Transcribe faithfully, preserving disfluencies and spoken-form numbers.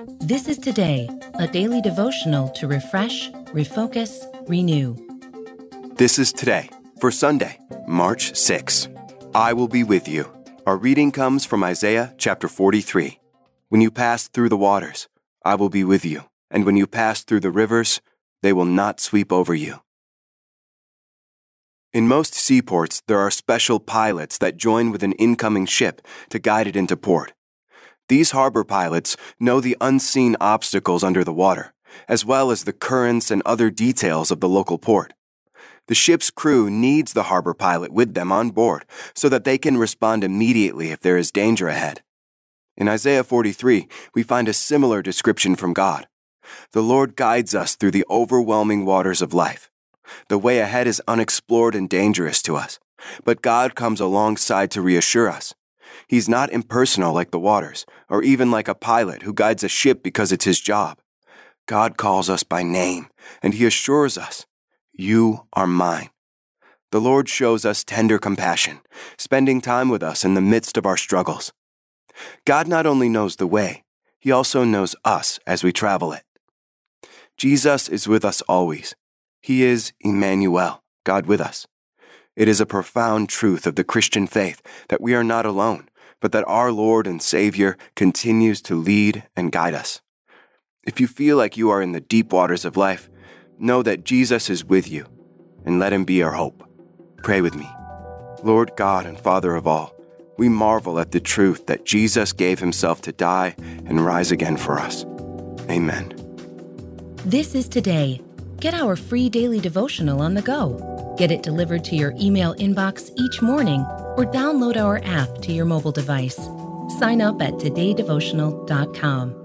This is Today, a daily devotional to refresh, refocus, renew. This is Today for Sunday, March sixth. I will be with you. Our reading comes from Isaiah chapter forty-three. When you pass through the waters, I will be with you. And when you pass through the rivers, they will not sweep over you. In most seaports, there are special pilots that join with an incoming ship to guide it into port. These harbor pilots know the unseen obstacles under the water, as well as the currents and other details of the local port. The ship's crew needs the harbor pilot with them on board so that they can respond immediately if there is danger ahead. In Isaiah forty-three, we find a similar description from God. The Lord guides us through the overwhelming waters of life. The way ahead is unexplored and dangerous to us, but God comes alongside to reassure us. He's not impersonal like the waters, or even like a pilot who guides a ship because it's his job. God calls us by name, and he assures us, "You are mine." The Lord shows us tender compassion, spending time with us in the midst of our struggles. God not only knows the way, he also knows us as we travel it. Jesus is with us always. He is Emmanuel, God with us. It is a profound truth of the Christian faith that we are not alone, but that our Lord and Savior continues to lead and guide us. If you feel like you are in the deep waters of life, know that Jesus is with you, and let him be our hope. Pray with me. Lord God and Father of all, we marvel at the truth that Jesus gave himself to die and rise again for us. Amen. This is Today. Get our free daily devotional on the go. Get it delivered to your email inbox each morning or download our app to your mobile device. Sign up at today devotional dot com.